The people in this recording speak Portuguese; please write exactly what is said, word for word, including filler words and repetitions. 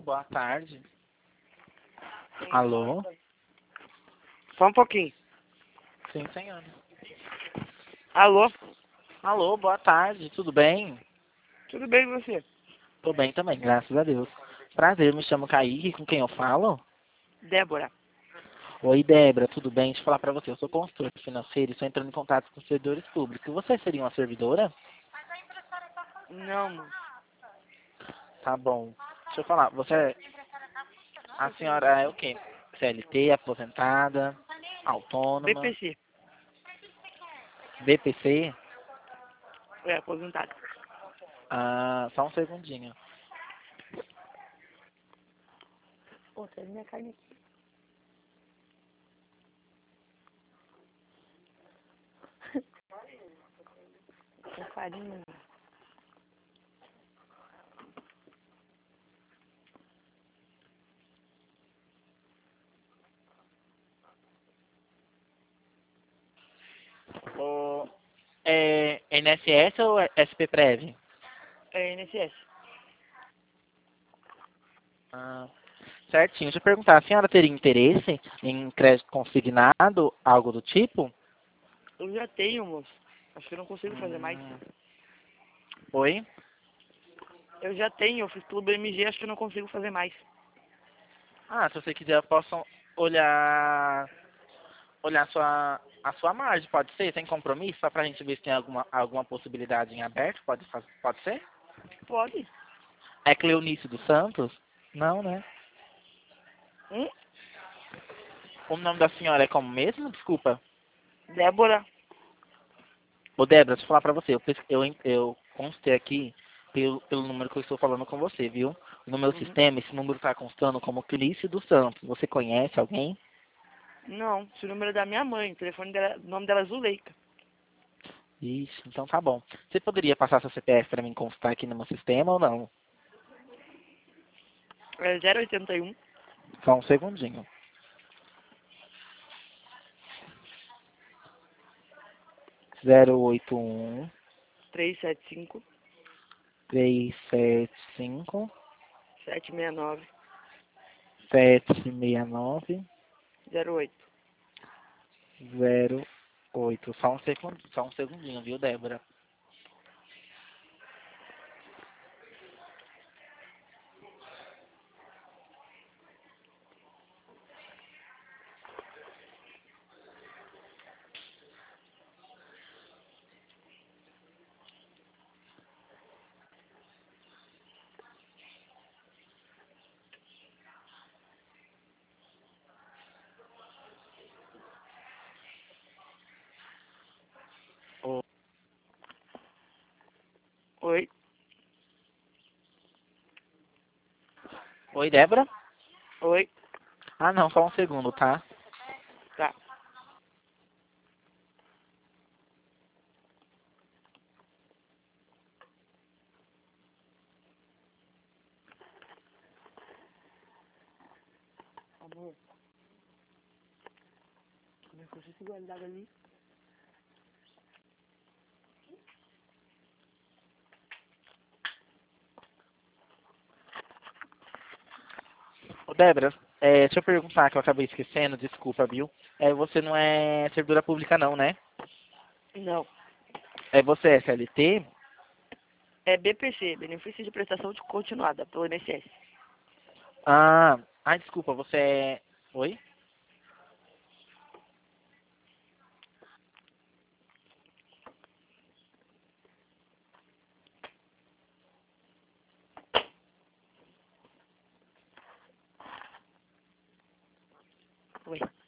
boa tarde. Alô? Só um pouquinho. Sim, senhora. Alô? Alô, boa tarde, tudo bem? Tudo bem com você? Tô bem também, graças a Deus. Prazer, me chamo Kaique, com quem eu falo? Débora. Oi, Débora, tudo bem? Deixa eu falar pra você, eu sou consultor financeiro e estou entrando em contato com os servidores públicos. Você seria uma servidora? Não, mano. Tá bom. Deixa eu falar, você... A senhora é o quê? C L T, aposentada, autônoma, B P C. B P C? É, aposentado. Ah, só um segundinho. Pô, traz minha carne aqui. Com farinha. O... É N S S ou é S P Prev? É N S S. Ah, certinho. Deixa eu perguntar, a senhora teria interesse em crédito consignado, algo do tipo? Eu já tenho, moço. Acho que eu não consigo fazer mais. Hum, oi? Eu já tenho, eu fiz pelo B M G, acho que eu não consigo fazer mais. Ah, se você quiser, eu posso olhar, olhar a sua, a sua margem, pode ser? Sem compromisso, só pra gente ver se tem alguma, alguma possibilidade em aberto, pode, faz- pode ser? Pode. É Cleonice dos Santos? Não, né? Hum? O nome da senhora é como mesmo? Desculpa. Débora. Ô, Débora, deixa eu falar pra você. Eu, pes- eu, eu constei aqui pelo, pelo número que eu estou falando com você, viu? No meu Uhum. sistema, esse número está constando como Clício dos Santos. Você conhece alguém? Não, esse número é da minha mãe. O telefone dela, o nome dela é Zuleika. Ixi, então tá bom. Você poderia passar seu C P F para mim constar aqui no meu sistema ou não? É zero oitenta e um, Só um segundinho. zero oito um trezentos e setenta e cinco, três sete cinco setecentos e sessenta e nove, sete seis nove zero oito. zero oito. Só um segundo, só um segundinho, viu, Débora? Ô, Oi. oi, Débora? Oi. Ah, não, só um segundo, tá? Tá. Amor. Como é que você se guardar ali? Ô, Débora, é, deixa eu perguntar que eu acabei esquecendo, desculpa, viu? É, você não é servidora pública não, né? Não. É, você é C L T? É B P C, Benefício de Prestação de Continuada, pelo I N S S. Ah, ai, desculpa, você é... Oi? Oi.